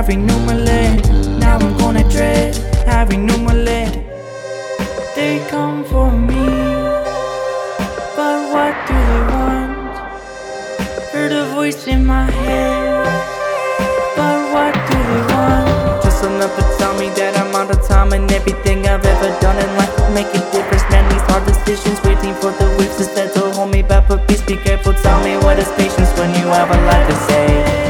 Every new mallet, now I'm gonna dread every new mallet. They come for me, but what do they want? Heard a voice in my head, but what do they want? Just enough to tell me that I'm out of time, and everything I've ever done in life will make a difference. Man, these hard decisions, waiting for the waves instead to hold me back. But please be careful, tell me what is patience when you have a lot to say.